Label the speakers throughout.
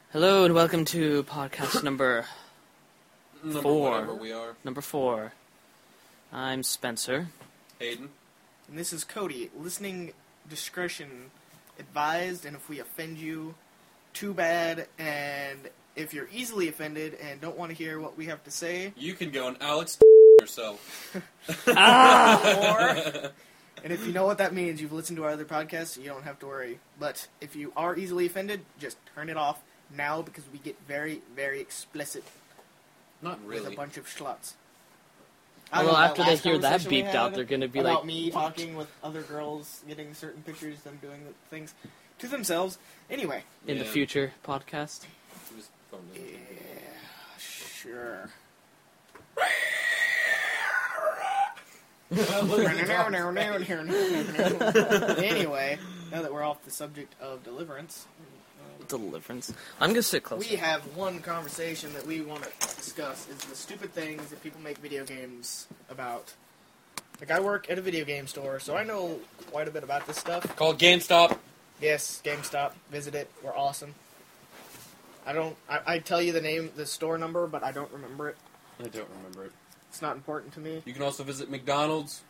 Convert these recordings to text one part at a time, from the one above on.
Speaker 1: Hello and welcome to podcast number four.
Speaker 2: Whatever we are.
Speaker 1: Number 4. I'm Spencer.
Speaker 2: Hayden.
Speaker 3: And this is Cody. Listening discretion advised, and if we offend you, too bad. And if you're easily offended and don't want to hear what we have to say,
Speaker 2: You can go and Alex yourself.
Speaker 3: and if you know what that means, you've listened to our other podcasts, you don't have to worry. But if you are easily offended, just turn it off now because we get very, very explicit
Speaker 2: Not
Speaker 3: with a
Speaker 2: really.
Speaker 3: bunch of sluts.
Speaker 1: Well, after they hear that beeped out, they're going to be
Speaker 3: about
Speaker 1: like,
Speaker 3: me talking with other girls, getting certain pictures, them doing things to themselves. Anyway.
Speaker 1: in the
Speaker 2: Yeah.
Speaker 1: future podcast.
Speaker 2: It was fun.
Speaker 3: Yeah, sure. Anyway, now that we're off the subject of deliverance,
Speaker 1: Deliverance. I'm going to sit closer.
Speaker 3: we have one conversation that we want to discuss is the stupid things that people make video games about. Like, I work at a video game store, so I know quite a bit about this stuff.
Speaker 2: Called GameStop.
Speaker 3: Yes, GameStop. Visit it. We're awesome. I tell you the store number, but I don't remember it.
Speaker 2: I don't remember it.
Speaker 3: It's not important to me.
Speaker 2: You can also visit McDonald's.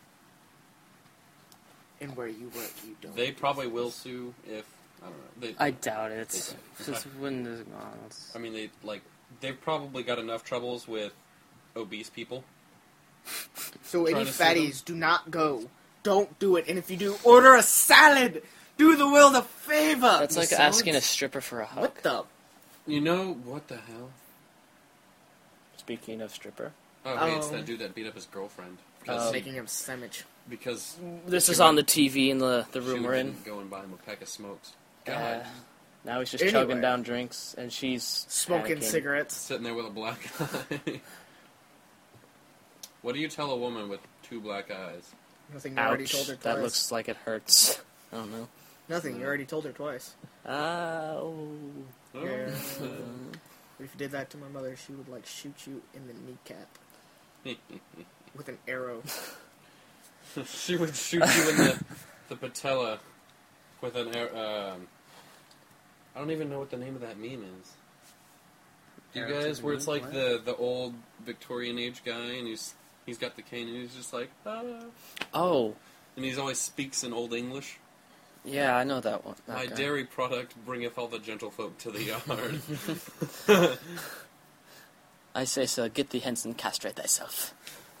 Speaker 3: And where you work, you don't.
Speaker 2: They probably will sue if I don't know.
Speaker 1: I doubt it.
Speaker 2: They-
Speaker 1: Just when there's
Speaker 2: I mean, they've probably got enough troubles with obese people.
Speaker 3: So any
Speaker 2: Trying to sue them.
Speaker 3: fatties, do not go. Don't do it. And if you do, order a salad. Do the world a favor.
Speaker 1: That's like asking a stripper for a hug.
Speaker 3: What the?
Speaker 2: You know what the hell?
Speaker 1: Speaking of stripper.
Speaker 2: Oh, hey, it's that dude that beat up his girlfriend because
Speaker 3: Making him sandwich.
Speaker 2: because
Speaker 1: This
Speaker 2: She
Speaker 1: is on the
Speaker 2: went-
Speaker 1: TV in the
Speaker 2: she
Speaker 1: room we're in.
Speaker 2: didn't go and buy him a pack of smokes. God,
Speaker 1: Uh, now he's just
Speaker 3: Anyway.
Speaker 1: chugging down drinks, and she's
Speaker 3: Smoking
Speaker 1: panicking.
Speaker 3: cigarettes.
Speaker 2: sitting there with a black eye. What do you tell a woman with 2 black eyes?
Speaker 3: Nothing. You already
Speaker 1: Ouch,
Speaker 3: told her twice.
Speaker 1: that looks like it hurts. I don't know.
Speaker 3: Nothing. You already told her twice.
Speaker 1: Ow.
Speaker 3: Yeah. But if you did that to my mother, she would like shoot you in the kneecap with an arrow.
Speaker 2: She would shoot you in the patella with an arrow. I don't even know what the name of that meme is. Do you
Speaker 3: Arrow to
Speaker 2: guys,
Speaker 3: the
Speaker 2: where it's
Speaker 3: knee?
Speaker 2: like
Speaker 3: What?
Speaker 2: the old Victorian age guy, and he's got the cane, and he's just like, ah.
Speaker 1: Oh,
Speaker 2: And he's always speaks in Old English.
Speaker 1: yeah, I know that one. that
Speaker 2: My
Speaker 1: guy.
Speaker 2: dairy product bringeth all the gentlefolk to the yard.
Speaker 1: I say so, get thee hence and castrate thyself.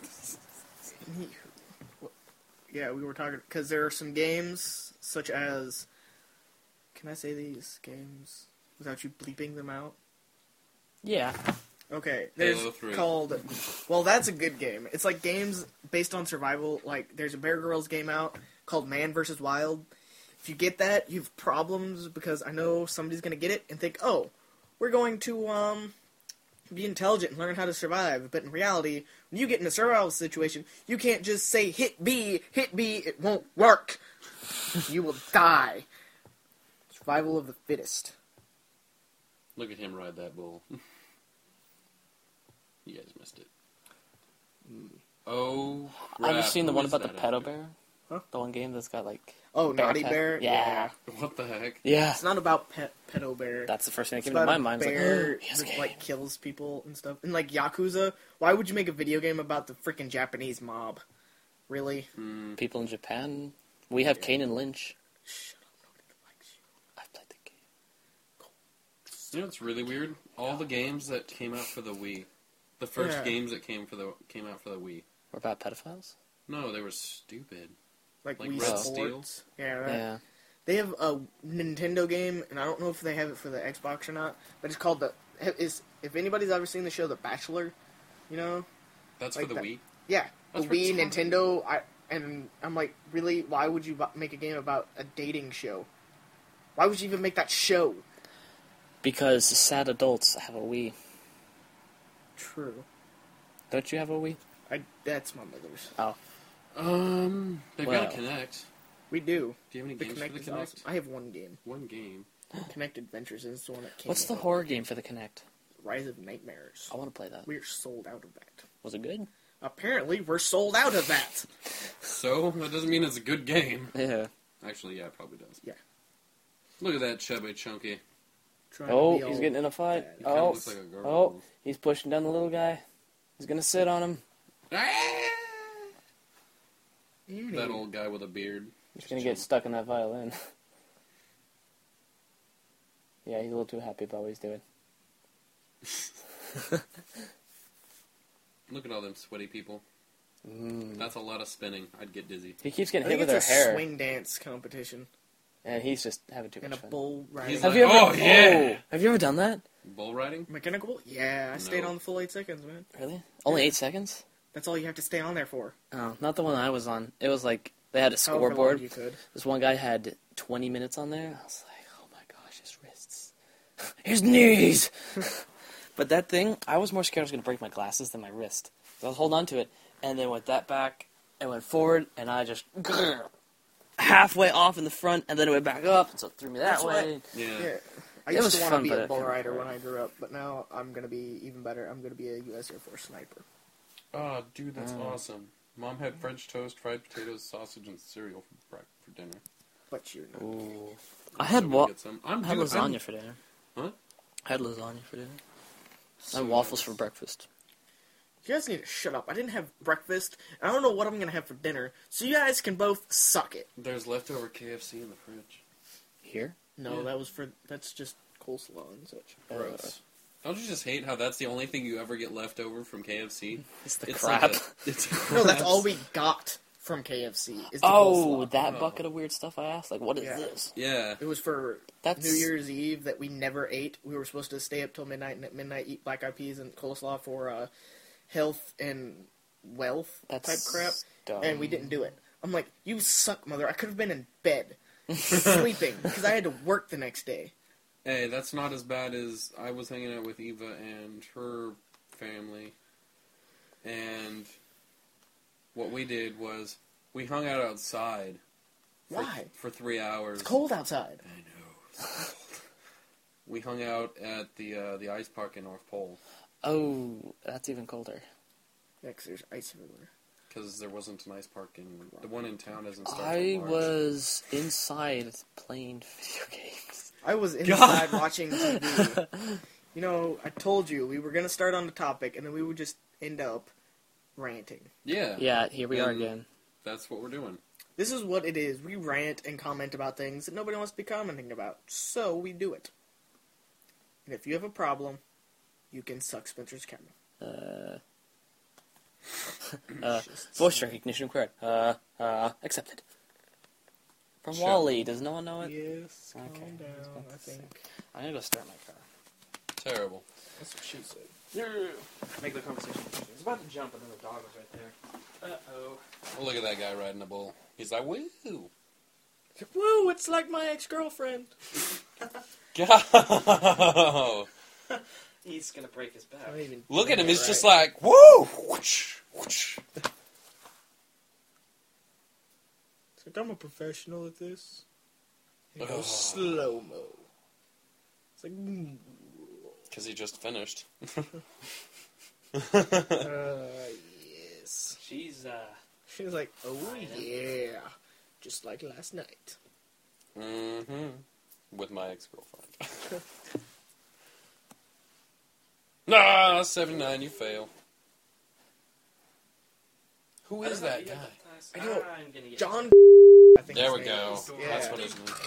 Speaker 3: Yeah, we were talking because there are some games such as. Can I say these games without you bleeping them out?
Speaker 1: Yeah.
Speaker 3: Okay, there's
Speaker 2: Halo 3.
Speaker 3: called. Well, that's a good game. It's like games based on survival. Like there's a Bear Grylls game out called Man vs. Wild. If you get that, you have problems because I know somebody's gonna get it and think, oh, we're going to be intelligent and learn how to survive. But in reality, when you get in a survival situation, you can't just say hit B, it won't work. You will die. Survival of the fittest.
Speaker 2: Look at him ride that bull. You guys missed it. Oh, crap.
Speaker 1: Have you seen the
Speaker 2: Who
Speaker 1: one
Speaker 2: is
Speaker 1: about the
Speaker 2: that
Speaker 1: pedo
Speaker 2: actor?
Speaker 1: bear?
Speaker 3: Huh?
Speaker 1: The one game that's got like...
Speaker 3: Oh,
Speaker 1: Bear
Speaker 3: Naughty
Speaker 1: pet.
Speaker 3: Bear?
Speaker 1: Yeah.
Speaker 2: What the heck?
Speaker 1: Yeah.
Speaker 3: It's not about pedo bear.
Speaker 1: That's the first thing that
Speaker 3: It's
Speaker 1: came to
Speaker 3: about
Speaker 1: my
Speaker 3: a
Speaker 1: mind. It's
Speaker 3: bear
Speaker 1: like, yes,
Speaker 3: that like kills people and stuff. And like Yakuza, why would you make a video game about the freaking Japanese mob? Really?
Speaker 1: people in Japan. We have Kane and Lynch.
Speaker 3: Shut up, nobody likes you.
Speaker 1: I've played the game.
Speaker 2: You know what's really weird? All the games that came out for the Wii, the first
Speaker 3: Yeah.
Speaker 2: games that came out for the Wii.
Speaker 1: We're about pedophiles?
Speaker 2: No, they were stupid.
Speaker 3: Like
Speaker 2: Like
Speaker 3: Wii
Speaker 2: Red
Speaker 3: Sports. Yeah,
Speaker 1: Yeah.
Speaker 3: They have a Nintendo game, and I don't know if they have it for the Xbox or not. But it's called if anybody's ever seen the show The Bachelor, you know,
Speaker 2: That's
Speaker 3: Like
Speaker 2: for the
Speaker 3: that.
Speaker 2: Wii.
Speaker 3: yeah,
Speaker 2: That's
Speaker 3: the Wii,
Speaker 2: retarded.
Speaker 3: Nintendo. I'm like, really? Why would you make a game about a dating show? Why would you even make that show?
Speaker 1: Because sad adults have a Wii.
Speaker 3: True.
Speaker 1: Don't you have a Wii?
Speaker 3: That's my mother's.
Speaker 1: Oh.
Speaker 2: They've
Speaker 1: Well.
Speaker 2: got a Kinect.
Speaker 3: We do.
Speaker 2: Do you have any
Speaker 3: The
Speaker 2: games
Speaker 3: Kinect
Speaker 2: for the
Speaker 3: is
Speaker 2: Kinect?
Speaker 3: awesome. I have one game.
Speaker 2: One game.
Speaker 3: Kinect Adventures is the one that came
Speaker 1: What's the
Speaker 3: out.
Speaker 1: horror game for the Kinect?
Speaker 3: Rise of Nightmares.
Speaker 1: I want to play that.
Speaker 3: We're sold out of that.
Speaker 1: Was it good?
Speaker 3: Apparently, we're sold out of that.
Speaker 2: So, that doesn't mean it's a good game.
Speaker 1: Yeah.
Speaker 2: Actually, yeah, it probably does.
Speaker 3: Yeah.
Speaker 2: Look at that chubby chunky.
Speaker 3: Trying to
Speaker 1: Oh,
Speaker 3: be
Speaker 1: he's
Speaker 3: all
Speaker 1: getting in a fight.
Speaker 3: bad.
Speaker 2: He kinda
Speaker 1: Oh,
Speaker 2: looks like a girl.
Speaker 1: oh, he's pushing down the little guy. He's gonna sit on him.
Speaker 2: That old guy with a beard.
Speaker 1: He's gonna get stuck in that violin. Yeah, he's a little too happy about what he's doing.
Speaker 2: Look at all them sweaty people. That's a lot of spinning. I'd get dizzy.
Speaker 1: He keeps getting
Speaker 3: I
Speaker 1: hit
Speaker 3: think
Speaker 1: with
Speaker 3: it's
Speaker 1: her
Speaker 3: a
Speaker 1: hair,
Speaker 3: swing dance competition
Speaker 1: and he's just having too
Speaker 3: and a
Speaker 1: much fun.
Speaker 3: bull riding.
Speaker 2: He's
Speaker 1: Have
Speaker 2: like,
Speaker 1: you ever?
Speaker 2: oh, yeah!
Speaker 1: Have you ever done that?
Speaker 2: Bull riding?
Speaker 3: Mechanical bull? Yeah, I stayed
Speaker 2: No.
Speaker 3: on the full 8 seconds, man.
Speaker 1: Really? Only
Speaker 3: Yeah.
Speaker 1: 8 seconds?
Speaker 3: That's all you have to stay on there for.
Speaker 1: Oh, not the one I was on. It was like they had a
Speaker 3: However long
Speaker 1: scoreboard.
Speaker 3: you could.
Speaker 1: This one guy had 20 minutes on there. I was like, oh my gosh, his wrists, his knees. But that thing, I was more scared I was gonna break my glasses than my wrist. So I was holding on to it, and then went that back and went forward, and I just halfway off in the front, and then it went back up, and so it threw me that
Speaker 3: That's
Speaker 1: way.
Speaker 2: Yeah.
Speaker 3: Yeah. I
Speaker 1: It
Speaker 3: used
Speaker 1: was
Speaker 3: to want
Speaker 1: fun,
Speaker 3: to be
Speaker 1: but
Speaker 3: a
Speaker 1: it
Speaker 3: bull
Speaker 1: kinda
Speaker 3: rider
Speaker 1: hurt.
Speaker 3: when I grew up, but now I'm going to be even better. I'm going to be a U.S. Air Force sniper.
Speaker 2: Oh, dude, that's
Speaker 1: Mm.
Speaker 2: awesome. Mom had French toast, fried potatoes, sausage, and cereal for dinner.
Speaker 3: But you're not.
Speaker 1: Ooh.
Speaker 2: I'm
Speaker 1: I had
Speaker 2: so gonna
Speaker 1: wa-
Speaker 2: get some.
Speaker 1: I had
Speaker 2: dude,
Speaker 1: lasagna for dinner.
Speaker 2: Huh?
Speaker 1: I had lasagna for dinner. I
Speaker 2: so
Speaker 1: had waffles
Speaker 2: nice.
Speaker 1: for breakfast.
Speaker 3: You guys need to shut up. I didn't have breakfast, and I don't know what I'm going to have for dinner, so you guys can both suck it.
Speaker 2: There's leftover KFC in the fridge.
Speaker 1: Here?
Speaker 3: No,
Speaker 2: Yeah.
Speaker 3: that's just coleslaw and such.
Speaker 2: Gross. Don't you just hate how that's the only thing you ever get left over from KFC?
Speaker 1: It's the
Speaker 2: It's
Speaker 1: crap.
Speaker 2: like it's
Speaker 3: No, that's
Speaker 2: crap.
Speaker 3: all we got from KFC is the
Speaker 1: Oh,
Speaker 3: coleslaw.
Speaker 1: that
Speaker 2: Oh.
Speaker 1: bucket of weird stuff I asked? Like, what is
Speaker 3: Yeah.
Speaker 1: this?
Speaker 2: Yeah.
Speaker 3: It was for
Speaker 1: That's
Speaker 3: New Year's Eve that we never ate. We were supposed to stay up till midnight and at midnight eat black eyed peas and coleslaw for health and wealth
Speaker 1: That's
Speaker 3: type crap,
Speaker 1: dumb.
Speaker 3: and we didn't do it. I'm like, you suck, mother. I could have been in bed sleeping because I had to work the next day.
Speaker 2: Hey, that's not as bad as I was hanging out with Eva and her family, and what we did was we hung out outside.
Speaker 3: Why?
Speaker 2: For 3 hours.
Speaker 3: It's cold outside.
Speaker 2: I know. We hung out at the ice park in North Pole
Speaker 1: Oh, that's even colder.
Speaker 3: Yeah, 'cause there's ice everywhere.
Speaker 2: because there wasn't an ice park in the one in town. Doesn't start
Speaker 1: I
Speaker 2: till March.
Speaker 1: was inside playing video games.
Speaker 3: I was inside watching TV. You know, I told you we were going to start on the topic, and then we would just end up ranting.
Speaker 2: Yeah.
Speaker 1: Yeah, here we are
Speaker 2: And
Speaker 1: again.
Speaker 2: That's what we're doing.
Speaker 3: This is what it is. We rant and comment about things that nobody wants to be commenting about, so we do it. And if you have a problem, you can suck Spencer's camera.
Speaker 1: Voice recognition required. Accepted. From
Speaker 2: Sure.
Speaker 1: Wally. Does no one know it?
Speaker 3: Yes, calm
Speaker 1: Okay, I was
Speaker 3: down,
Speaker 1: about to
Speaker 3: I
Speaker 1: say.
Speaker 3: think.
Speaker 1: I'm gonna go start my car.
Speaker 2: Terrible.
Speaker 3: That's what she said.
Speaker 1: Make the conversation. I was about to jump, and then the dog was right there. Uh-oh.
Speaker 2: Well, look at that guy riding a bull. He's like, woo!
Speaker 3: Woo, it's like my ex-girlfriend.
Speaker 2: Go!
Speaker 1: He's gonna break his back.
Speaker 3: I don't even
Speaker 2: Look at him.
Speaker 3: get
Speaker 2: He's
Speaker 3: it
Speaker 2: just
Speaker 3: right.
Speaker 2: like, woo! Whoosh, whoosh.
Speaker 3: It's like, I'm a professional at this. He
Speaker 2: Ugh.
Speaker 3: goes slow-mo. It's like,
Speaker 2: Because he just finished.
Speaker 3: yes.
Speaker 1: She's,
Speaker 3: She was like, oh
Speaker 1: I know.
Speaker 3: yeah, just like last night.
Speaker 2: Mm-hmm. With my ex-girlfriend. Nah, 79, you fail. Who is that guy?
Speaker 3: I know.
Speaker 1: I'm gonna get
Speaker 3: John. I think
Speaker 2: There
Speaker 3: his
Speaker 2: we
Speaker 3: name
Speaker 2: go.
Speaker 3: is.
Speaker 2: That's
Speaker 3: Yeah.
Speaker 2: what his name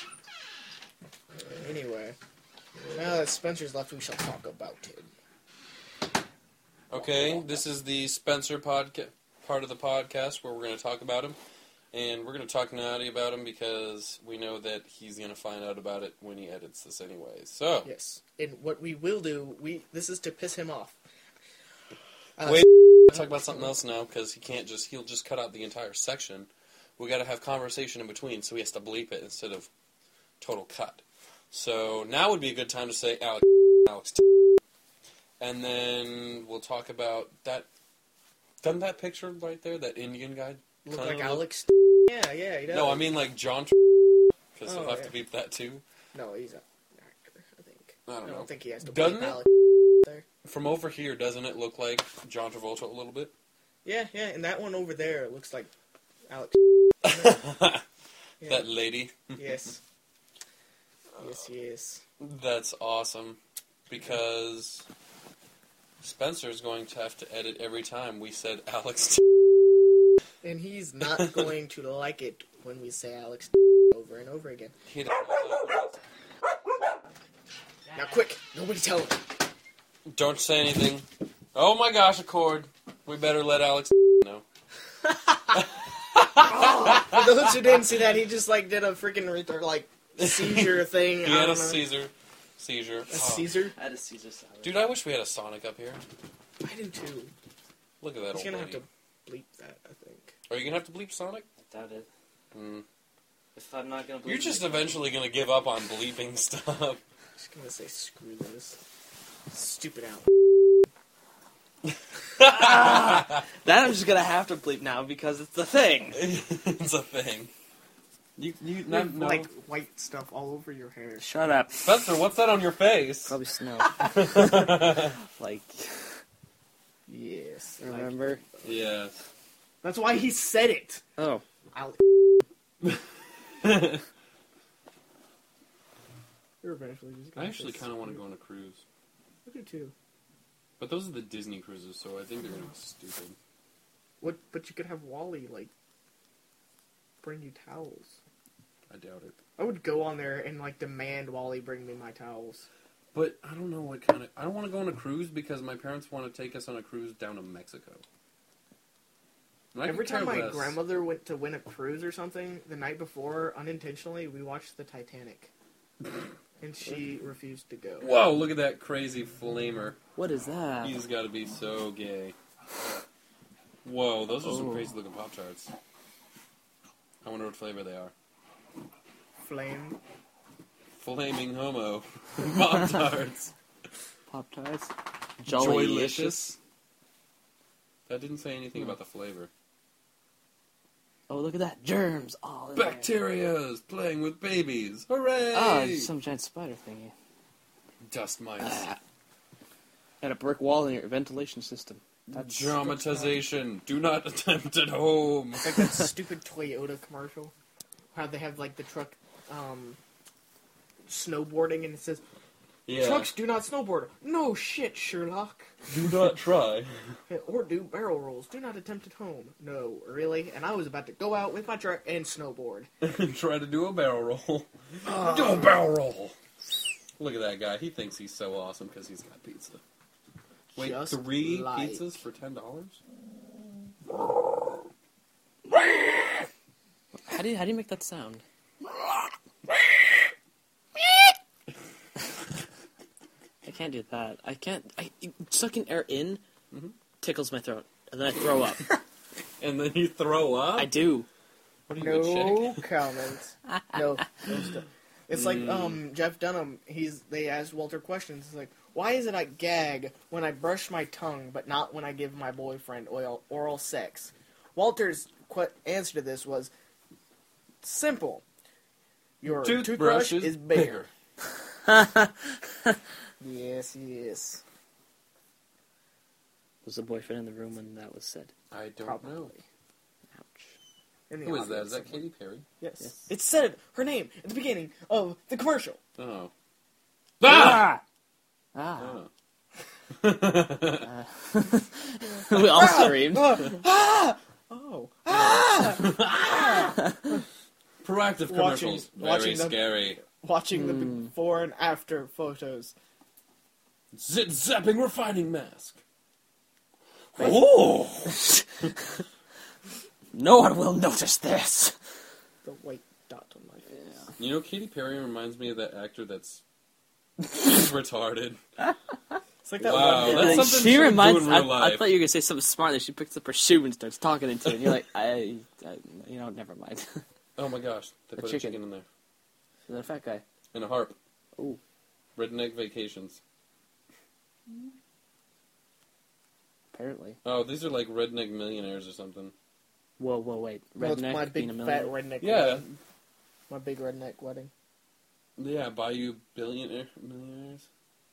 Speaker 2: is.
Speaker 3: Anyway, now that Spencer's left, we shall talk about him.
Speaker 2: Okay, this is the Spencer part of the podcast where we're going to talk about him. And we're going to talk naughty about him because we know that he's going to find out about it when he edits this anyway. So,
Speaker 3: Yes, and what we will do, this is to piss him off.
Speaker 2: Wait. talk about something else now because he'll just cut out the entire section. We got to have conversation in between, so he has to bleep it instead of total cut. So now would be a good time to say Alex, and then we'll talk about that. Doesn't that picture right there, that Indian guy,
Speaker 3: Look
Speaker 2: kinda
Speaker 3: like
Speaker 2: look-
Speaker 3: Alex. Yeah, he does.
Speaker 2: No, I mean like John, because
Speaker 3: Oh,
Speaker 2: he'll have
Speaker 3: yeah.
Speaker 2: to beep that too.
Speaker 3: No, he's an actor, I think.
Speaker 2: I don't know.
Speaker 3: think he has to
Speaker 2: Doesn't
Speaker 3: bleep
Speaker 2: it?
Speaker 3: Alex there.
Speaker 2: From over here, doesn't it look like John Travolta a little bit?
Speaker 3: Yeah, and that one over there looks like Alex. Yeah.
Speaker 2: That lady.
Speaker 3: Yes. Yes.
Speaker 2: That's awesome. Because Spencer's going to have to edit every time we said Alex.
Speaker 3: And he's not going to like it when we say Alex over and over again.
Speaker 2: He doesn't know.
Speaker 3: Now, quick, nobody tell him.
Speaker 2: Don't say anything. Oh my gosh, Accord. We better let Alex know.
Speaker 3: For those who didn't see that, he just did a freaking seizure thing.
Speaker 2: He had a seizure.
Speaker 3: A Caesar?
Speaker 1: I had a Caesar salad.
Speaker 2: Dude, I wish we had a Sonic up here.
Speaker 3: I do too.
Speaker 2: Look at that
Speaker 3: He's
Speaker 2: old
Speaker 3: gonna
Speaker 2: lady.
Speaker 3: have to bleep that, I think.
Speaker 2: Are you gonna have to bleep Sonic?
Speaker 1: I doubt it.
Speaker 2: Hmm.
Speaker 1: If I'm not gonna bleep
Speaker 2: You're just
Speaker 1: it,
Speaker 2: eventually gonna give up on bleeping stuff.
Speaker 3: I'm just gonna say screw this. Stupid out.
Speaker 1: that I'm just gonna have to bleep now because it's the thing.
Speaker 2: It's a thing. You
Speaker 3: You
Speaker 2: no,
Speaker 3: have,
Speaker 2: no.
Speaker 3: white stuff all over your hair.
Speaker 1: Shut up.
Speaker 2: Spencer, what's that on your face?
Speaker 1: Probably snow. Like,
Speaker 3: Yes.
Speaker 1: remember?
Speaker 2: Yes.
Speaker 3: That's why he said it.
Speaker 1: Oh.
Speaker 3: Alex. You're eventually just
Speaker 2: I
Speaker 3: gonna
Speaker 2: actually
Speaker 3: say
Speaker 2: kind of want to
Speaker 3: screw.
Speaker 2: go on a cruise.
Speaker 3: I do too.
Speaker 2: But those are the Disney cruises, so I think they're gonna be stupid.
Speaker 3: What? But you could have Wally bring you towels.
Speaker 2: I doubt it.
Speaker 3: I would go on there and demand Wally bring me my towels.
Speaker 2: But I don't know what kind of... I don't want to go on a cruise because my parents want to take us on a cruise down to Mexico. And I
Speaker 3: Every
Speaker 2: could care
Speaker 3: time my
Speaker 2: less.
Speaker 3: grandmother went to win a cruise or something, the night before, unintentionally, we watched the Titanic. And she refused to go.
Speaker 2: Whoa, look at that crazy flamer.
Speaker 1: What is that?
Speaker 2: He's got to be so gay. Whoa, those are some
Speaker 1: Oh.
Speaker 2: crazy looking Pop-Tarts. I wonder what flavor they are.
Speaker 3: Flame.
Speaker 2: Flaming homo. Pop-Tarts.
Speaker 1: Pop-Tarts? Jollicious?
Speaker 2: Joylicious. That didn't say anything about the flavor.
Speaker 1: Oh, look at that. Germs all in there.
Speaker 2: Bacterias playing with babies. Hooray!
Speaker 1: Oh, it's some giant spider thingy.
Speaker 2: Dust mites.
Speaker 1: And a brick wall in your ventilation system. That's
Speaker 2: Dramatization. Do not attempt at home.
Speaker 3: It's like that stupid Toyota commercial. How they have the truck snowboarding and it says,
Speaker 2: Yeah.
Speaker 3: trucks do not snowboard. No shit, Sherlock.
Speaker 2: Do not try.
Speaker 3: Or do barrel rolls. Do not attempt at home. No, really? And I was about to go out with my truck and snowboard.
Speaker 2: Try to do a barrel roll. Do a barrel roll. Look at that guy. He thinks he's so awesome because he's got pizza. Wait,
Speaker 3: Just
Speaker 2: 3
Speaker 3: like-
Speaker 2: pizzas for $10?
Speaker 1: How do you make that sound? I can't do that. I can't. Sucking air in tickles my throat, and then I throw up.
Speaker 2: And then you throw up?
Speaker 1: I do.
Speaker 2: What are you, a
Speaker 3: No
Speaker 2: chick?
Speaker 3: comment. No stuff. It's like Jeff Dunham. They asked Walter questions. It's like, why is it I gag when I brush my tongue, but not when I give my boyfriend oral sex? Walter's answer to this was simple. Your toothbrush is bigger. Yes, yes.
Speaker 1: Was the boyfriend in the room when that was said?
Speaker 2: I don't
Speaker 3: Probably.
Speaker 2: know.
Speaker 1: Ouch.
Speaker 3: In the
Speaker 2: Who is that?
Speaker 3: audience
Speaker 2: Is that
Speaker 3: somewhere.
Speaker 2: Katy Perry?
Speaker 3: Yes.
Speaker 1: Yes.
Speaker 3: It said her name at the beginning of the commercial.
Speaker 2: Oh.
Speaker 1: Ah! Ah!
Speaker 2: Oh.
Speaker 1: We all screamed.
Speaker 3: Oh.
Speaker 2: Proactive commercials.
Speaker 3: Watching
Speaker 2: Very
Speaker 3: them.
Speaker 2: scary.
Speaker 3: Watching the before and after photos.
Speaker 2: Zit-zapping refining mask. Oh!
Speaker 1: No one will notice this.
Speaker 3: The white dot on my face.
Speaker 2: You know, Katy Perry reminds me of that actor that's retarded.
Speaker 3: It's like that
Speaker 2: Wow,
Speaker 3: one.
Speaker 2: that's
Speaker 3: girl-
Speaker 2: something
Speaker 1: She
Speaker 2: she would
Speaker 1: reminds.
Speaker 2: do in real
Speaker 1: I
Speaker 2: life.
Speaker 1: thought you were gonna say something smart. That she picks up her shoe and starts talking into it. And you're like, never mind. Is
Speaker 2: Oh my gosh, they
Speaker 1: A
Speaker 2: put
Speaker 1: chicken.
Speaker 2: a chicken in there.
Speaker 1: that a fat guy?
Speaker 2: And a harp.
Speaker 1: Ooh.
Speaker 2: Redneck Vacations.
Speaker 1: Apparently.
Speaker 2: Oh, these are like redneck millionaires or something.
Speaker 1: Whoa, wait.
Speaker 3: Well, it's
Speaker 1: Redneck
Speaker 3: my
Speaker 1: being
Speaker 3: big
Speaker 1: a
Speaker 3: fat
Speaker 1: millionaire?
Speaker 3: redneck
Speaker 2: Yeah.
Speaker 3: wedding. My big redneck wedding.
Speaker 2: Yeah, Bayou millionaires.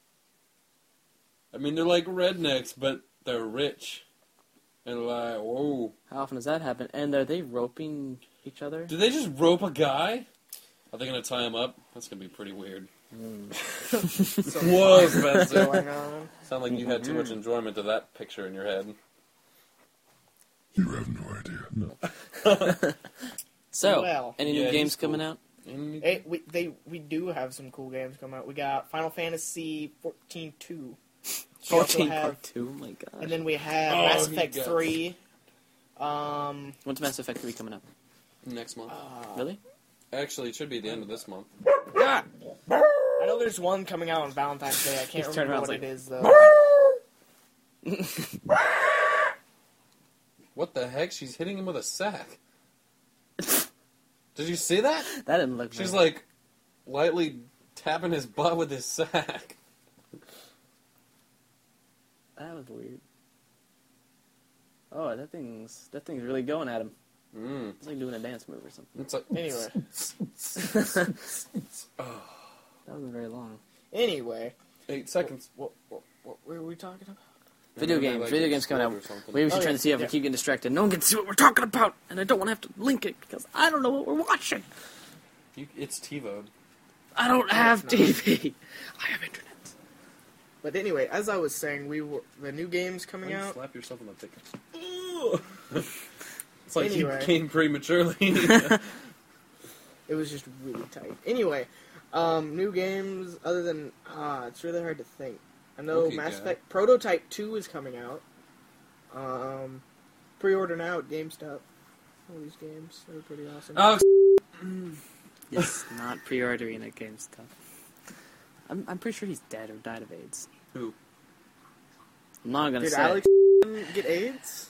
Speaker 2: I mean, they're like rednecks, but they're rich. And like, whoa.
Speaker 1: How often does that happen? And are they roping each other?
Speaker 2: Did they just rope a guy? Are they gonna tie him up? That's gonna be pretty weird.
Speaker 3: So
Speaker 2: Whoa,
Speaker 3: much
Speaker 2: Spencer.
Speaker 3: going on.
Speaker 2: Sound like you had too much enjoyment of that picture in your head.
Speaker 4: You have no idea.
Speaker 1: So,
Speaker 3: Well,
Speaker 1: any
Speaker 2: yeah,
Speaker 1: new games
Speaker 2: he's cool.
Speaker 1: coming out?
Speaker 3: Hey, we do have some cool games coming out. We got Final Fantasy 14-2. We also
Speaker 1: 14
Speaker 3: have-
Speaker 1: Part 2, oh my gosh.
Speaker 3: And then we have
Speaker 2: Oh,
Speaker 3: Mass
Speaker 2: he
Speaker 3: Effect
Speaker 2: got-
Speaker 3: 3.
Speaker 1: When's Mass Effect 3 coming up?
Speaker 2: Next month.
Speaker 1: Really?
Speaker 2: Actually, it should be the end of this month.
Speaker 3: I know there's one coming out on Valentine's Day. I can't
Speaker 1: He's turning
Speaker 3: remember
Speaker 1: around,
Speaker 3: what
Speaker 1: it's
Speaker 3: it is, though.
Speaker 2: What the heck? She's hitting him with a sack. Did you see that?
Speaker 1: That didn't look
Speaker 2: She's
Speaker 1: right.
Speaker 2: like lightly tapping his butt with his sack.
Speaker 1: That was weird. Oh, that thing's really going at him. It's like doing a dance move or something.
Speaker 2: It's like
Speaker 3: Anyway.
Speaker 1: That wasn't very long.
Speaker 3: Anyway.
Speaker 2: 8 seconds.
Speaker 3: What were we talking about?
Speaker 1: Video
Speaker 2: Maybe,
Speaker 1: games.
Speaker 2: like,
Speaker 1: Video games coming out.
Speaker 2: explode or something.
Speaker 1: Maybe we should
Speaker 3: Oh,
Speaker 1: try
Speaker 3: yeah,
Speaker 1: to see if we
Speaker 3: yeah.
Speaker 1: keep getting distracted. No one can see what we're talking about, and I don't want to have to link it because I don't know what we're watching.
Speaker 2: It's TiVoed.
Speaker 1: I don't have
Speaker 3: it's not.
Speaker 1: TV. I have internet.
Speaker 3: But anyway, as I was saying, the new games coming
Speaker 2: Why you
Speaker 3: out.
Speaker 2: slap yourself in the dick. It's like
Speaker 3: Anyway.
Speaker 2: you came prematurely.
Speaker 3: It was just really tight. Anyway, new games other than it's really hard to think. I know
Speaker 2: Okay,
Speaker 3: Mass
Speaker 2: guy.
Speaker 3: Effect Prototype 2 is coming out. Pre-order now at GameStop. All these games, they're pretty awesome.
Speaker 2: Alex,
Speaker 1: Yes, not pre-ordering at GameStop. I'm pretty sure he's dead or died of AIDS.
Speaker 2: who?
Speaker 1: I'm not gonna
Speaker 3: Did
Speaker 1: say.
Speaker 3: Alex get AIDS?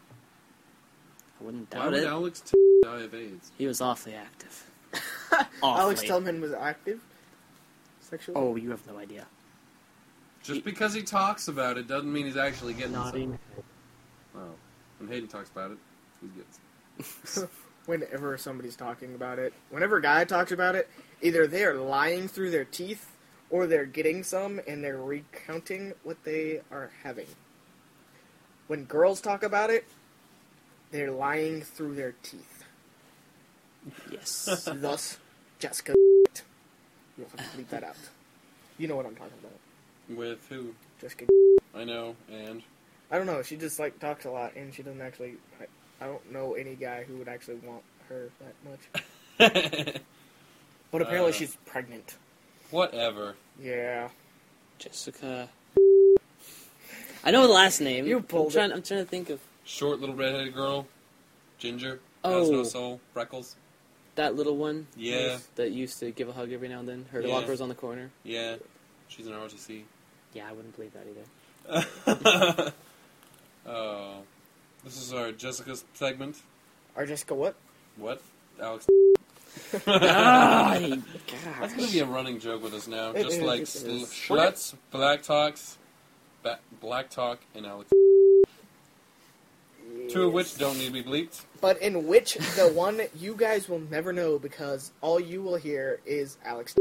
Speaker 1: I wouldn't
Speaker 2: Why
Speaker 1: doubt
Speaker 2: would
Speaker 1: it.
Speaker 2: Alex die of AIDS?
Speaker 1: He was awfully active.
Speaker 3: Alex
Speaker 1: Awfully.
Speaker 3: Tillman was active sexually.
Speaker 1: Oh, you have no idea.
Speaker 2: Just because he talks about it doesn't mean he's actually getting
Speaker 1: Nodding.
Speaker 2: some. Oh. When Hayden talks about it, he gets.
Speaker 3: Whenever somebody's talking about it, whenever a guy talks about it, either they are lying through their teeth or they're getting some and they're recounting what they are having. When girls talk about it, they're lying through their teeth.
Speaker 1: Yes.
Speaker 3: Thus, Jessica. You'll have to bleep that out. You know what I'm talking about.
Speaker 2: With who?
Speaker 3: Jessica.
Speaker 2: I know, and.
Speaker 3: I don't know. She just talks a lot, and she doesn't actually. I don't know any guy who would actually want her that much. But apparently she's pregnant.
Speaker 2: Whatever.
Speaker 3: Yeah.
Speaker 1: Jessica. I know the last name.
Speaker 3: You pulled
Speaker 1: I'm trying to think of
Speaker 2: Short little redheaded girl. Ginger. Has
Speaker 1: Oh.
Speaker 2: no soul. Freckles.
Speaker 1: that little one.
Speaker 2: Yeah.
Speaker 1: That used to give a hug every now and then. Her
Speaker 2: Yeah.
Speaker 1: locker was on the corner.
Speaker 2: Yeah. She's an ROTC.
Speaker 1: Yeah, I wouldn't believe that either.
Speaker 2: Oh. This is our Jessica segment.
Speaker 3: Or Jessica what?
Speaker 2: What? Alex.
Speaker 1: Ah,
Speaker 2: That's going to be a running joke with us now.
Speaker 3: It
Speaker 2: Just
Speaker 3: is,
Speaker 2: like
Speaker 3: it is.
Speaker 2: Schletz, Black Talk, and Alex. Two of which don't need to be bleeped.
Speaker 3: But in which the one you guys will never know because all you will hear is Alex.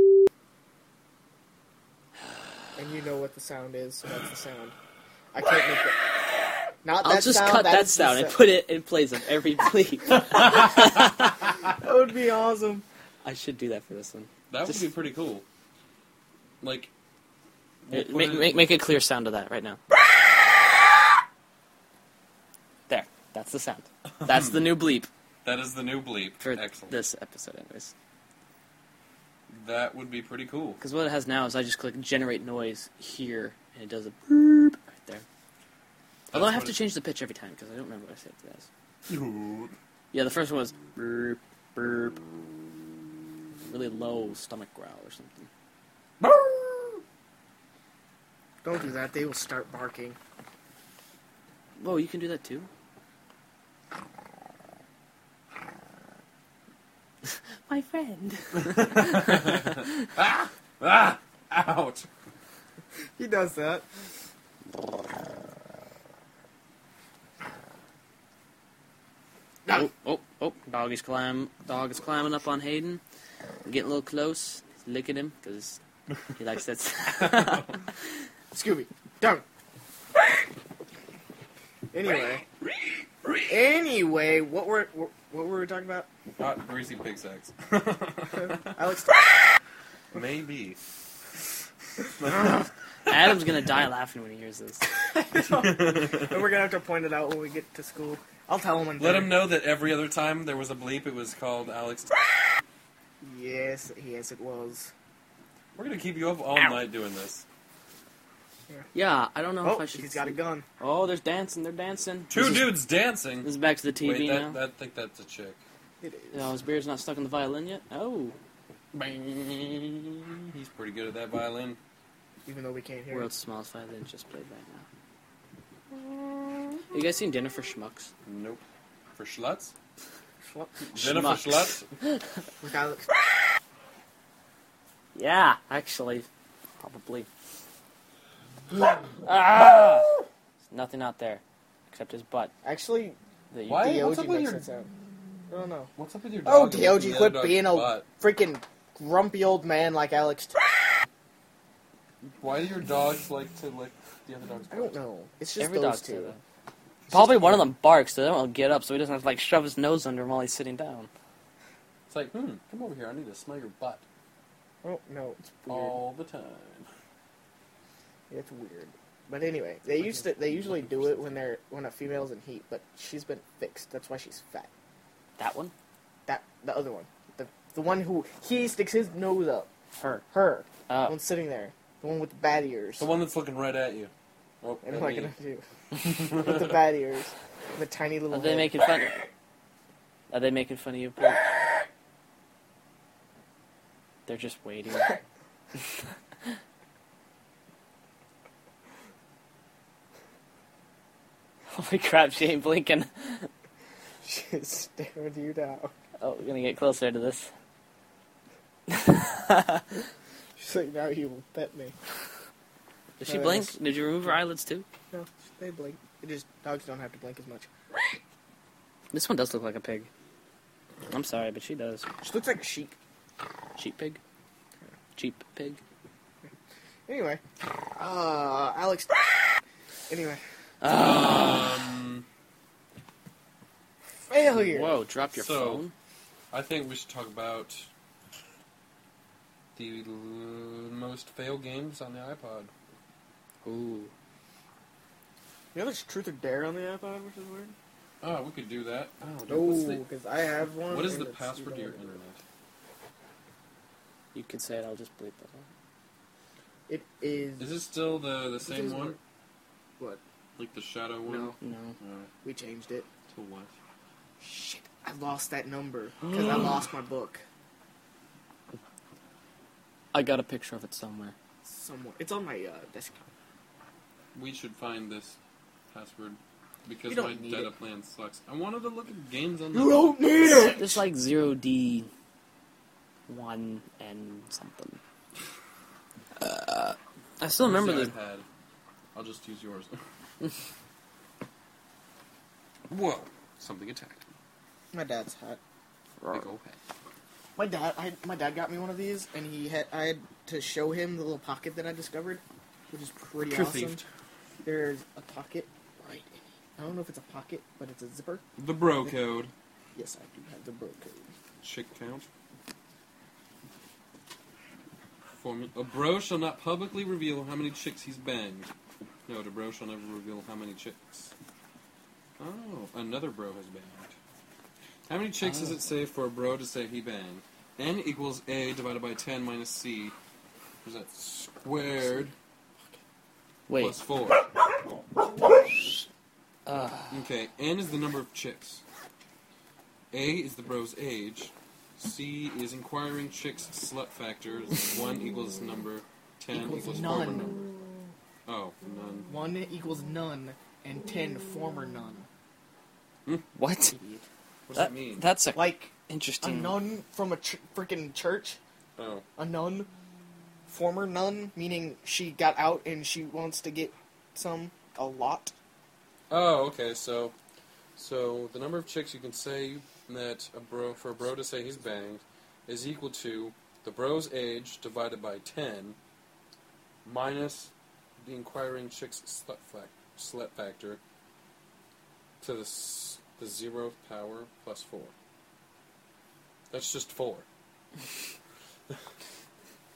Speaker 3: And you know what the sound is, so that's the sound. I can't make it. Not
Speaker 1: I'll
Speaker 3: that
Speaker 1: just
Speaker 3: sound,
Speaker 1: cut that
Speaker 3: is the
Speaker 1: sound and
Speaker 3: sa-
Speaker 1: put it in place of every bleep.
Speaker 3: That would be awesome.
Speaker 1: I should do that for this one.
Speaker 2: That
Speaker 1: Just-
Speaker 2: would be pretty cool. Like, we'll put it-
Speaker 1: Make a clear sound of that right now. There. That's the sound. That's the new bleep
Speaker 2: that is the new bleep.
Speaker 1: for
Speaker 2: Excellent.
Speaker 1: this episode, anyways.
Speaker 2: That would be pretty cool.
Speaker 1: Because what it has now is I just click generate noise here, and it does a boop right there. Although I have
Speaker 2: what
Speaker 1: to
Speaker 2: it-
Speaker 1: change the pitch every time because I don't remember what I saved it as. Yeah, the first one was burp, burp. Really low stomach growl or something.
Speaker 3: Don't do that. They will start barking.
Speaker 1: Whoa, you can do that too? My friend.
Speaker 2: Ah! Ouch!
Speaker 3: He does that.
Speaker 1: Oh, dog is climbing up on Hayden. Getting a little close. He's licking him because he likes that.
Speaker 3: Scooby, down. Anyway, what were we talking about?
Speaker 2: Hot, greasy pig sex.
Speaker 3: Alex.
Speaker 2: Maybe.
Speaker 1: Adam's gonna die laughing when he hears this.
Speaker 3: And we're gonna have to point it out when we get to school. I'll tell him.
Speaker 2: Let him know that every other time there was a bleep, it was called Alex.
Speaker 3: Yes, it was.
Speaker 2: We're gonna keep you up all night doing this.
Speaker 1: Yeah, I don't know if
Speaker 3: Oh,
Speaker 1: I should.
Speaker 3: he's got a gun.
Speaker 1: Oh, there's dancing. They're dancing.
Speaker 2: Two
Speaker 1: This is-
Speaker 2: dudes dancing.
Speaker 1: This is back to the TV
Speaker 2: Wait,
Speaker 1: now.
Speaker 2: I think that's a chick.
Speaker 3: It is.
Speaker 1: No, his beard's not stuck in the violin yet. Oh,
Speaker 2: Bang. He's pretty good at that violin.
Speaker 3: Even though we can't hear
Speaker 1: world's smallest violin just played right now. Have you guys seen Dinner for Schmucks?
Speaker 2: Nope. For Schlutz?
Speaker 3: it.
Speaker 2: Jennifer
Speaker 1: Schmucks.
Speaker 2: Schlutz?
Speaker 3: With Alex.
Speaker 1: Yeah, actually, probably. Ah! There's nothing out there except his butt.
Speaker 3: Actually,
Speaker 1: That you-
Speaker 2: Why? What's up
Speaker 3: DOG
Speaker 2: with
Speaker 3: makes
Speaker 2: your-
Speaker 3: that sound. I don't know.
Speaker 2: What's up with your
Speaker 3: Oh,
Speaker 2: dog?
Speaker 3: DOG,
Speaker 2: The
Speaker 3: quit
Speaker 2: other dog's
Speaker 3: being a
Speaker 2: butt.
Speaker 3: freaking grumpy old man like Alex.
Speaker 2: Why do your dogs like to lick the other dog's
Speaker 3: I don't
Speaker 2: butt?
Speaker 3: know. It's just
Speaker 1: Every
Speaker 3: those
Speaker 1: dog's
Speaker 3: two.
Speaker 1: do that. Probably one of them barks, so they don't want to get up, so he doesn't have to like shove his nose under him while he's sitting down.
Speaker 2: It's like, come over here. I need to smell your butt
Speaker 3: Oh no, it's weird.
Speaker 2: all the time.
Speaker 3: It's weird. But anyway, they usually do it when a female's in heat, but she's been fixed. That's why she's fat.
Speaker 1: That one?
Speaker 3: The other one, the one who he sticks his nose up.
Speaker 1: Her.
Speaker 3: Her, the
Speaker 1: Oh.
Speaker 3: one sitting there, the one with the bad ears.
Speaker 2: The one that's looking right at you. Oh,
Speaker 3: And
Speaker 2: at
Speaker 3: what
Speaker 2: me.
Speaker 3: am I gonna do? With the bad ears, and the tiny little.
Speaker 1: Are they
Speaker 3: head.
Speaker 1: making fun? Are they making fun of you, Blake? They're just waiting. Holy crap, she ain't blinking.
Speaker 3: She's staring you down.
Speaker 1: Oh, we're gonna get closer to this.
Speaker 3: She's like, now you will pet me.
Speaker 1: Did she
Speaker 3: No,
Speaker 1: blink?
Speaker 3: yes.
Speaker 1: Did you remove her eyelids too?
Speaker 3: No, they blink. Dogs don't have to blink as much.
Speaker 1: This one does look like a pig. I'm sorry, but she does.
Speaker 3: She looks like a sheep.
Speaker 1: Cheap pig? Cheap pig?
Speaker 3: Anyway, Alex. Anyway, failure.
Speaker 1: Whoa, drop your
Speaker 2: So-
Speaker 1: phone.
Speaker 2: I think we should talk about the most failed games on the iPod.
Speaker 1: Ooh.
Speaker 3: You know there's Truth or Dare on the iPod, which is weird.
Speaker 2: Oh, we could do that. Oh, dude,
Speaker 3: No,
Speaker 2: what's
Speaker 3: because I have one.
Speaker 2: what is
Speaker 3: and
Speaker 2: the
Speaker 3: it's
Speaker 2: password to your
Speaker 3: even-
Speaker 2: internet?
Speaker 1: You could say it, I'll just bleep that out.
Speaker 3: It is.
Speaker 2: Is it still the same
Speaker 3: is
Speaker 2: one?
Speaker 3: What?
Speaker 2: Like the shadow one?
Speaker 3: No,
Speaker 1: No.
Speaker 2: Alright.
Speaker 3: we changed it.
Speaker 2: To what?
Speaker 3: Shit, I lost that number because I lost my book
Speaker 1: I got a picture of it somewhere.
Speaker 3: somewhere. It's on my desktop.
Speaker 2: We should find this password because
Speaker 3: You don't
Speaker 2: my
Speaker 3: need
Speaker 2: data
Speaker 3: it.
Speaker 2: plan sucks. I wanted to look at games on
Speaker 3: You
Speaker 2: the.
Speaker 3: don't need it.
Speaker 1: Just like 0D1 and something. I still remember
Speaker 2: Where's
Speaker 1: the.
Speaker 2: iPad? I'll just use yours. Whoa! Something attacked me.
Speaker 3: My dad's hat.
Speaker 2: Big ol' head.
Speaker 3: My dad got me one of these, and I had to show him the little pocket that I discovered, which is pretty
Speaker 2: True
Speaker 3: awesome.
Speaker 2: thief.
Speaker 3: There's a pocket right in it. I don't know if it's a pocket, but it's a zipper.
Speaker 2: The bro code.
Speaker 3: Yes, I do have the bro code.
Speaker 2: Chick count. A bro shall not publicly reveal how many chicks he's banged. No, the bro shall never reveal how many chicks. Oh, another bro has banged. How many chicks does it say for a bro to say he banged? N equals A divided by 10 minus C. Is that squared
Speaker 1: Wait.
Speaker 2: plus 4? Okay, N is the number of chicks. A is the bro's age. C is inquiring chicks slut factor. 1 equals number. 10 equals former
Speaker 3: none.
Speaker 2: number. Oh, none.
Speaker 3: 1 equals none, and 10 former none.
Speaker 1: What?
Speaker 2: What does that mean?
Speaker 1: That's a
Speaker 3: Like a
Speaker 1: interesting.
Speaker 3: nun from a freaking church.
Speaker 2: Oh.
Speaker 3: A nun, former nun, meaning she got out and she wants to get a lot.
Speaker 2: Oh, okay. So the number of chicks you can say that for a bro to say he's banged is equal to the bro's age divided by 10 minus the inquiring chick's slut factor to the 0th power plus 4. That's just 4.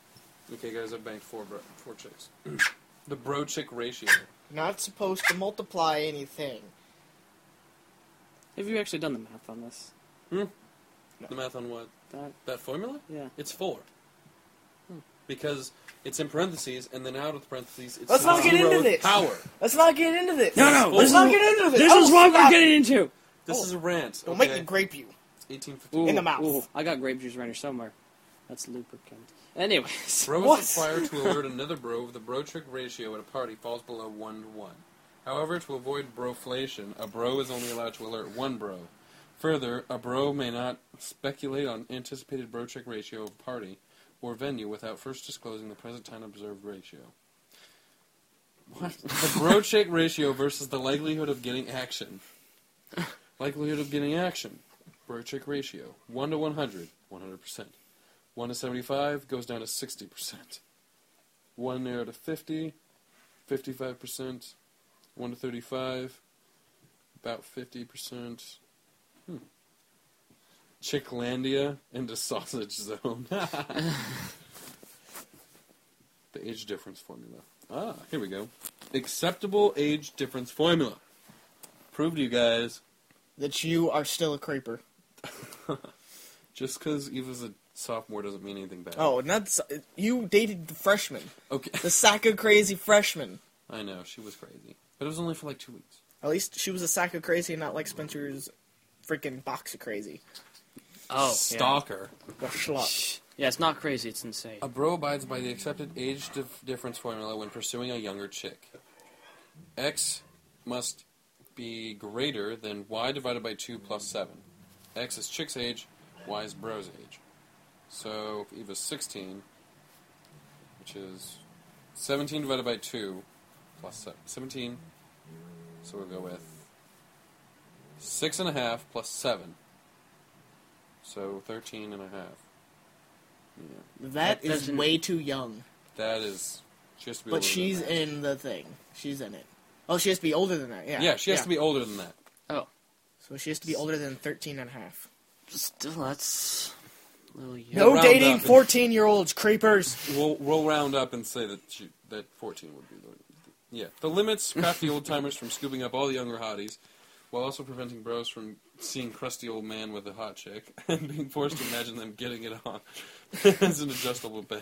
Speaker 2: Okay, guys, I banked four chicks. The bro chick ratio.
Speaker 3: Not supposed to multiply anything.
Speaker 1: Have you actually done the math on this?
Speaker 2: The math on what? That formula?
Speaker 1: Yeah.
Speaker 2: It's 4. Because it's in parentheses, and then out of the parentheses, it's
Speaker 3: Let's not get into this.
Speaker 2: power.
Speaker 3: Let's not get into this.
Speaker 1: No,
Speaker 3: Let's not get into this.
Speaker 1: This is what we're getting into.
Speaker 2: This is a rant.
Speaker 3: Don't
Speaker 2: okay?
Speaker 3: make me grape you.
Speaker 2: It's 1850.
Speaker 3: In the mouth.
Speaker 1: Ooh, I got grape juice around here somewhere. That's lubricant. Anyways.
Speaker 2: Bros
Speaker 3: What?
Speaker 2: required to alert another bro if the bro trick ratio at a party falls below 1 to 1. However, to avoid broflation, a bro is only allowed to alert one bro. Further, a bro may not speculate on anticipated bro trick ratio of a party or venue without first disclosing the present time observed ratio. What? The bro chick ratio versus the likelihood of getting action. Likelihood of getting action. Bro chick ratio. 1 to 100, 100%. 1 to 75 goes down to 60%. 1 out of 50, 55%. 1 to 35, about 50%. Chicklandia into Sausage Zone. The age difference formula. Here we go. Acceptable age difference formula. Prove to you guys.
Speaker 3: That you are still a creeper.
Speaker 2: Just because Eva's a sophomore doesn't mean anything bad.
Speaker 3: Oh, and that's... You dated the freshman.
Speaker 2: Okay.
Speaker 3: The sack of crazy freshman.
Speaker 2: I know, she was crazy. But it was only for like 2 weeks.
Speaker 3: At least she was a sack of crazy and not like Spencer's freaking box of crazy.
Speaker 1: Oh,
Speaker 2: Stalker.
Speaker 3: The schluck.
Speaker 1: Yeah, it's not crazy, it's insane.
Speaker 2: A bro abides by the accepted age difference formula when pursuing a younger chick. X must be greater than y divided by 2 plus 7. X is chick's age, y is bro's age. So, if Eva's 16, which is 17 divided by 2 plus 7. 17, so we'll go with 6.5 plus 7. So, 13.5. Yeah.
Speaker 3: That is
Speaker 1: doesn't-
Speaker 3: way too young.
Speaker 2: That is just.
Speaker 3: But she's in the thing. She's in it. Oh, she has to be older than that. Yeah.
Speaker 2: Yeah, she has to be older than that.
Speaker 1: Oh.
Speaker 3: So she has to be older than 13 and a half.
Speaker 1: Still, that's a little young.
Speaker 3: No
Speaker 2: round
Speaker 3: dating
Speaker 2: up and-
Speaker 3: 14-year-olds, creepers.
Speaker 2: We'll round up and say that 14 would be the. Yeah. The limits craft the old timers from scooping up all the younger hotties, while also preventing bros from seeing crusty old man with a hot chick and being forced to imagine them getting it on as an adjustable bed.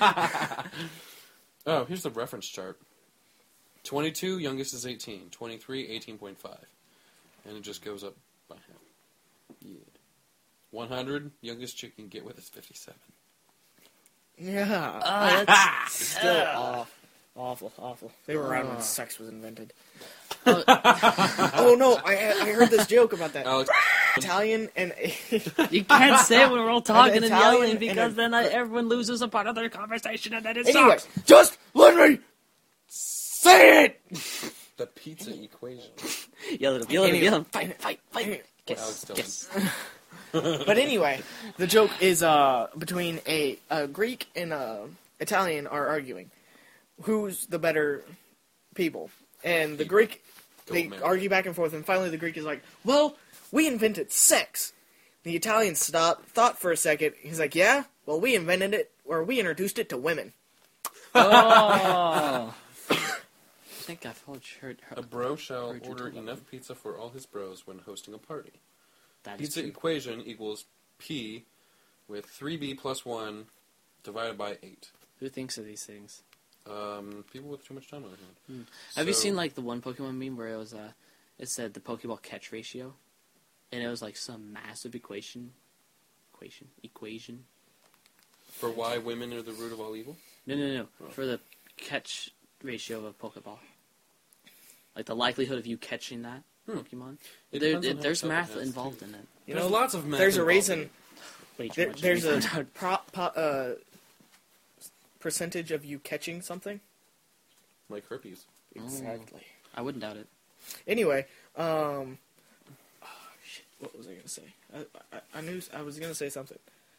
Speaker 2: Oh, here's the reference chart. 22, youngest is 18. 23, 18.5. And it just goes up by half. Yeah. 100, youngest chick you can get with is 57.
Speaker 3: Yeah. That's still awful. They were around when sex was invented. Oh no, I heard this joke about that.
Speaker 2: Alex,
Speaker 3: Italian and
Speaker 1: You can't say it when we're all talking and
Speaker 3: Italian
Speaker 1: yelling
Speaker 3: and
Speaker 1: because
Speaker 3: a-
Speaker 1: then everyone loses a part of their conversation and then it
Speaker 3: anyway,
Speaker 1: sucks.
Speaker 3: just let me say it.
Speaker 2: the pizza equation.
Speaker 1: Yell at him,
Speaker 3: Anyway.
Speaker 1: yell at him. Fight.
Speaker 3: Anyway.
Speaker 1: Kiss,
Speaker 2: Alex
Speaker 1: kiss.
Speaker 3: But anyway, the joke is between a Greek and Italian are arguing who's the better people, and the Greek they
Speaker 2: man.
Speaker 3: argue back and forth, and finally the Greek is like, "Well, we invented sex." The Italian thought for a second. He's like, "Yeah, well, we invented it, or we introduced it to women."
Speaker 1: Oh. I think I've heard
Speaker 2: A bro shall
Speaker 1: Heard you
Speaker 2: order
Speaker 1: talk about
Speaker 2: enough pizza for all his bros when hosting a party.
Speaker 1: that. Is
Speaker 2: Pizza
Speaker 1: true.
Speaker 2: equation equals P with 3B plus 1 divided by 8.
Speaker 1: Who thinks of these things?
Speaker 2: People with too much time on their hands.
Speaker 1: Have you
Speaker 2: So-
Speaker 1: seen like the one Pokemon meme where it was it said the Pokeball catch ratio, and it was like some massive equation.
Speaker 2: For why women are the root of all evil?
Speaker 1: No. For the catch ratio of a Pokeball, like the likelihood of you catching that Pokemon.
Speaker 2: It
Speaker 1: There,
Speaker 2: depends on how
Speaker 1: there's
Speaker 2: tough it
Speaker 1: math
Speaker 2: has
Speaker 1: involved
Speaker 2: to.
Speaker 1: in it.
Speaker 3: You
Speaker 2: There's
Speaker 3: know,
Speaker 2: lots of math
Speaker 3: there's a
Speaker 2: involved in
Speaker 3: reason.
Speaker 2: it.
Speaker 1: Way too
Speaker 3: There,
Speaker 1: much.
Speaker 3: there's
Speaker 1: to be
Speaker 3: a
Speaker 1: found out.
Speaker 3: percentage of you catching something.
Speaker 2: Like herpes.
Speaker 3: Exactly.
Speaker 1: I wouldn't doubt it.
Speaker 3: Anyway, shit, what was I gonna say? I knew I was gonna say something.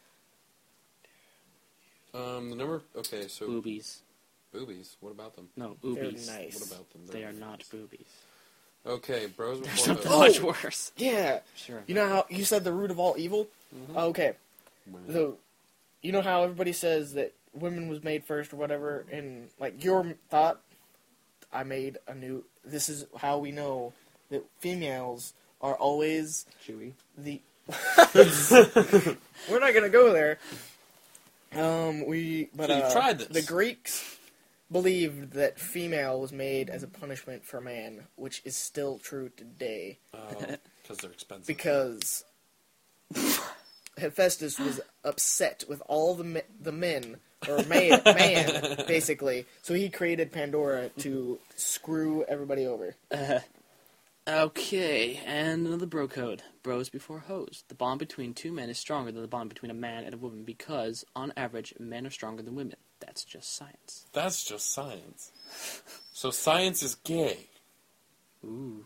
Speaker 2: The number. Okay, so
Speaker 1: Boobies.
Speaker 2: boobies. What about them?
Speaker 1: No,
Speaker 3: They're
Speaker 1: boobies.
Speaker 3: nice.
Speaker 2: What about them?
Speaker 1: They are not boobies.
Speaker 2: Okay, bros
Speaker 1: There's
Speaker 2: before
Speaker 1: something
Speaker 2: hosts.
Speaker 1: much worse.
Speaker 3: Yeah,
Speaker 1: Sure.
Speaker 3: you know how you said the root of all evil?
Speaker 2: Mhm.
Speaker 3: Okay,
Speaker 2: Women.
Speaker 3: you know how everybody says that women was made first or whatever, and like your thought, I made a new. This is how we know that females are always
Speaker 1: Chewy.
Speaker 3: the. We're not gonna go there.
Speaker 2: So you've tried this.
Speaker 3: The Greeks believed that female was made as a punishment for man, which is still true today.
Speaker 2: Because they're expensive.
Speaker 3: Because Hephaestus was upset with all the men, or man, basically. So he created Pandora to screw everybody over.
Speaker 1: Okay, and another bro code. Bros before hoes. The bond between two men is stronger than the bond between a man and a woman because, on average, men are stronger than women. That's just science.
Speaker 2: That's just science. So science is gay.
Speaker 1: Ooh.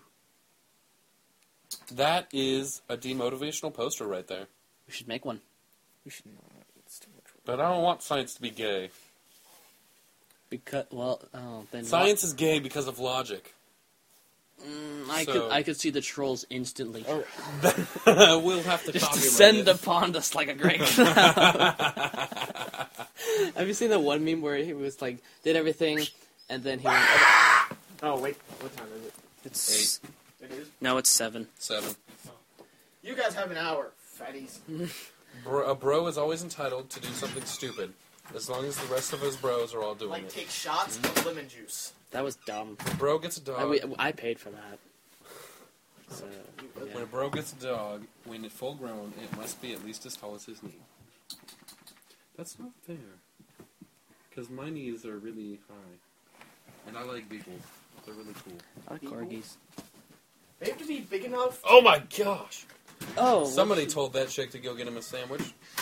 Speaker 2: That is a demotivational poster right there.
Speaker 1: We should make one.
Speaker 3: We should not. It's too much work.
Speaker 2: But I don't want science to be gay.
Speaker 1: Because, well, then...
Speaker 2: Science is gay because of logic.
Speaker 1: I could see the trolls instantly.
Speaker 3: Oh,
Speaker 2: We'll have to
Speaker 1: Just
Speaker 2: copyright
Speaker 1: descend
Speaker 2: it.
Speaker 1: upon us like a great cloud. Have you seen that one meme where he was like, did everything, and then he went...
Speaker 3: oh wait, what time is it?
Speaker 1: It's...
Speaker 3: It is.
Speaker 1: No, it's 7.
Speaker 2: 7.
Speaker 3: You guys have an hour, fatties.
Speaker 2: A bro is always entitled to do something stupid, as long as the rest of his bros are all doing
Speaker 3: Like
Speaker 2: it.
Speaker 3: take shots of lemon juice.
Speaker 1: That was dumb.
Speaker 2: Bro gets a dog.
Speaker 1: I paid for that. So,
Speaker 2: When
Speaker 1: yeah.
Speaker 2: a bro gets a dog, when it's full grown, it must be at least as tall as his knee. That's not fair. Because my knees are really high. And I like beagles. They're really cool.
Speaker 1: I like corgis.
Speaker 3: They have to be big enough.
Speaker 2: Oh my gosh!
Speaker 1: Oh,
Speaker 2: Somebody told that chick to go get him a sandwich.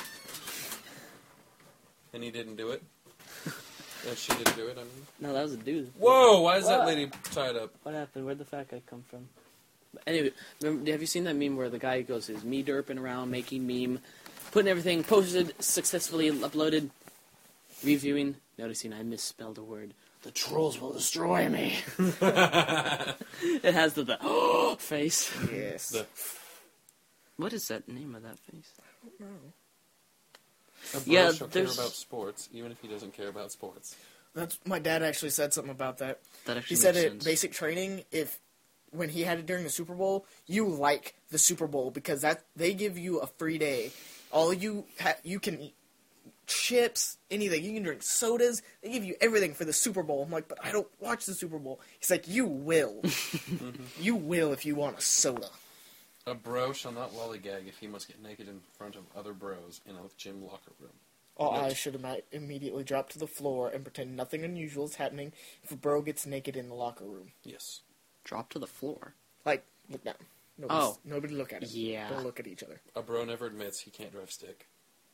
Speaker 2: And he didn't do it. And she didn't do it, I mean.
Speaker 1: No, that was a dude.
Speaker 2: Whoa! Why is that
Speaker 1: What?
Speaker 2: lady tied up?
Speaker 1: What happened? Where'd the fat guy come from? But anyway, have you seen that meme where the guy goes, is me derping around, making meme, putting everything, posted, successfully uploaded, reviewing, noticing I misspelled a word. The trolls will destroy me. It has the face.
Speaker 3: Yes.
Speaker 2: The-
Speaker 1: What is that name of that face?
Speaker 3: I don't know.
Speaker 2: A bro
Speaker 1: Yeah,
Speaker 2: shall care
Speaker 1: there's-
Speaker 2: about sports, even if he doesn't care about sports.
Speaker 3: That's my dad actually said something about that.
Speaker 1: That actually
Speaker 3: He said
Speaker 1: makes
Speaker 3: at
Speaker 1: sense.
Speaker 3: basic training, when he had it during the Super Bowl, you like the Super Bowl because that they give you a free day. All you can eat chips, anything. You can drink sodas. They give you everything for the Super Bowl. I'm like, but I don't watch the Super Bowl. He's like, you will. You will if you want a soda.
Speaker 2: A bro shall not lollygag if he must get naked in front of other bros in a gym locker room.
Speaker 3: All eyes should immediately drop to the floor and pretend nothing unusual is happening if a bro gets naked in the locker room.
Speaker 2: Yes.
Speaker 1: Drop to the floor.
Speaker 3: Like, look down. Nobody look at him.
Speaker 1: Yeah.
Speaker 3: Don't look at each other.
Speaker 2: A bro never admits he can't drive stick.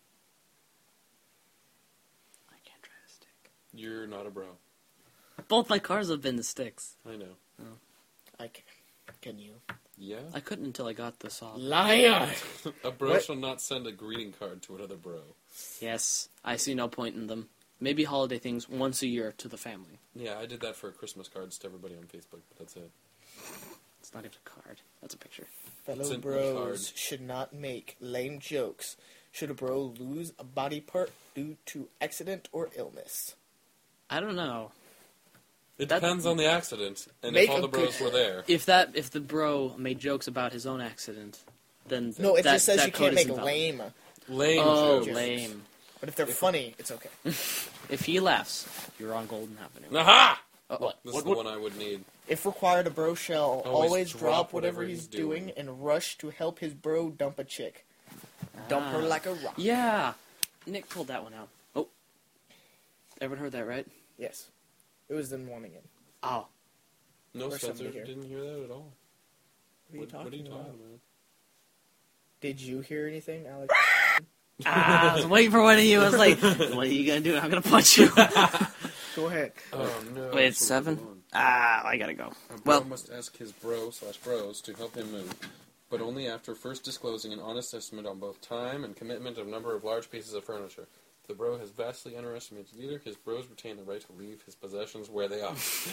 Speaker 1: I can't drive a stick.
Speaker 2: You're not a bro.
Speaker 1: Both my cars have been the sticks.
Speaker 2: I know.
Speaker 3: I can. Can you?
Speaker 2: Yeah?
Speaker 1: I couldn't until I got the saw.
Speaker 3: Liar!
Speaker 2: A bro
Speaker 3: What?
Speaker 2: shall not send a greeting card to another bro.
Speaker 1: Yes, I see no point in them. Maybe holiday things once a year to the family.
Speaker 2: Yeah, I did that for Christmas cards to everybody on Facebook, but that's it.
Speaker 1: It's not even a card. That's a picture.
Speaker 2: It's
Speaker 3: Fellow
Speaker 2: an
Speaker 3: bros
Speaker 2: e-card.
Speaker 3: should not make lame jokes. Should a bro lose a body part due to accident or illness?
Speaker 1: I don't know.
Speaker 2: It
Speaker 1: That-
Speaker 2: depends on the accident, and
Speaker 3: Make
Speaker 2: if all
Speaker 3: a
Speaker 2: the bros
Speaker 3: good-
Speaker 2: were there.
Speaker 1: If the bro made jokes about his own accident, then
Speaker 3: No, it
Speaker 1: that,
Speaker 3: just says
Speaker 1: that
Speaker 3: you
Speaker 1: code
Speaker 3: can't make
Speaker 1: is invalid.
Speaker 3: lame.
Speaker 2: Lame
Speaker 1: Oh,
Speaker 2: jokes.
Speaker 1: lame.
Speaker 3: But if they're funny, it's okay.
Speaker 1: If he laughs, you're on Golden Avenue.
Speaker 2: Aha!
Speaker 1: What?
Speaker 2: This is the one I would need.
Speaker 3: If required, a bro shall
Speaker 2: Always
Speaker 3: always
Speaker 2: drop
Speaker 3: drop
Speaker 2: whatever
Speaker 3: whatever
Speaker 2: he's
Speaker 3: he's doing
Speaker 2: doing.
Speaker 3: and rush to help his bro dump a chick. Dump her
Speaker 1: Ah.
Speaker 3: like a rock.
Speaker 1: Yeah, Nick pulled that one out. Oh, everyone heard that, right?
Speaker 3: Yes. It was them wanting it.
Speaker 1: Oh,
Speaker 2: No,
Speaker 3: Or
Speaker 2: Spencer
Speaker 3: somebody here.
Speaker 2: didn't hear that at all.
Speaker 3: What are you talking about?
Speaker 2: about?
Speaker 3: Did you hear anything, Alex?
Speaker 1: I was waiting for one of you. I was like, "What are you gonna do? I'm gonna punch you."
Speaker 3: Go ahead.
Speaker 2: Oh no.
Speaker 1: Wait, it's
Speaker 2: So
Speaker 1: 7?
Speaker 2: hold on.
Speaker 1: I gotta go.
Speaker 2: A bro
Speaker 1: Well-
Speaker 2: must ask his bro/bros to help him move, but only after first disclosing an honest estimate on both time and commitment of number of large pieces of furniture. If the bro has vastly underestimated either, his bros retain the right to leave his possessions where they are.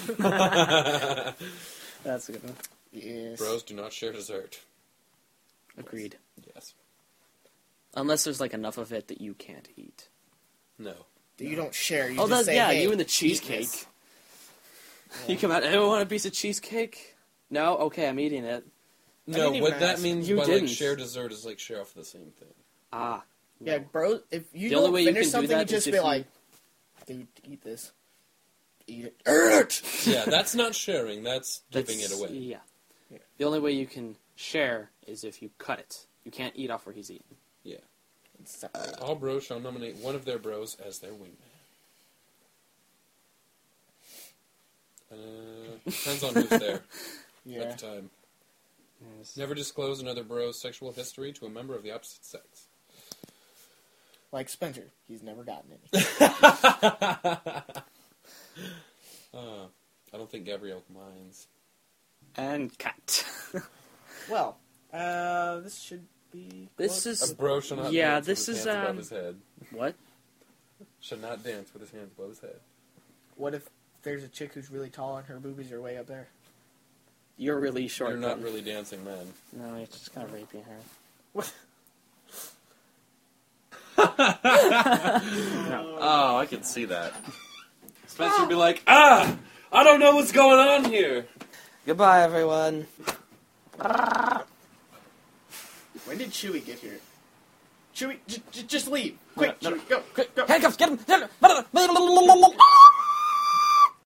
Speaker 1: That's a good one.
Speaker 3: Yes.
Speaker 2: Bros do not share dessert.
Speaker 1: Agreed.
Speaker 2: Yes.
Speaker 1: Unless there's like enough of it that you can't eat.
Speaker 2: No.
Speaker 3: You don't share. You
Speaker 1: Oh,
Speaker 3: just
Speaker 1: that's,
Speaker 3: say,
Speaker 1: yeah,
Speaker 3: hey,
Speaker 1: you and the
Speaker 3: eat
Speaker 1: cheesecake.
Speaker 3: this.
Speaker 1: You come out, anyone want a piece of cheesecake? No? Okay, I'm eating it.
Speaker 2: No,
Speaker 3: didn't
Speaker 2: what
Speaker 3: even
Speaker 2: that
Speaker 3: ask.
Speaker 2: means
Speaker 1: You
Speaker 2: by
Speaker 1: didn't.
Speaker 2: like share dessert is like share off the same thing.
Speaker 1: Ah.
Speaker 3: Yeah, bro. If you
Speaker 1: The only
Speaker 3: don't
Speaker 1: way you
Speaker 3: finish
Speaker 1: can do
Speaker 3: something,
Speaker 1: that
Speaker 3: you
Speaker 1: is
Speaker 3: just
Speaker 1: if
Speaker 3: be
Speaker 1: you-
Speaker 3: like, dude, eat this. Eat it. Eat it!
Speaker 2: Yeah, that's not sharing. That's giving it
Speaker 1: That's-
Speaker 2: away.
Speaker 1: Yeah.
Speaker 3: Yeah.
Speaker 1: The only way you can share is if you cut it. You can't eat off where he's eating.
Speaker 2: Yeah.
Speaker 3: It's separate.
Speaker 2: All bros shall nominate one of their bros as their wingman. Depends on who's there
Speaker 3: Yeah.
Speaker 2: at the time. Never disclose another bro's sexual history to a member of the opposite sex.
Speaker 3: Like Spencer. He's never gotten any.
Speaker 2: I don't think Gabrielle minds.
Speaker 1: And cut.
Speaker 3: Well, this should be...
Speaker 1: This
Speaker 3: close.
Speaker 1: is-
Speaker 2: A bro shall not
Speaker 1: Yeah,
Speaker 2: dance
Speaker 1: this
Speaker 2: with his
Speaker 1: is,
Speaker 2: hands above
Speaker 1: um,
Speaker 2: his head.
Speaker 1: What?
Speaker 2: Should not dance with his hands above his head.
Speaker 3: What if there's a chick who's really tall and her boobies are way up there?
Speaker 1: You're really short.
Speaker 2: You're not
Speaker 1: then.
Speaker 2: really dancing then.
Speaker 1: No, you're just kind of raping her.
Speaker 2: Oh, I can see that. Spencer would be like, I don't know what's going on here.
Speaker 1: Goodbye, everyone.
Speaker 3: When did Chewie get here? Chewie, just leave. Quick,
Speaker 1: No, no.
Speaker 3: Chewie, go, quick, go.
Speaker 1: Handcuffs, get him!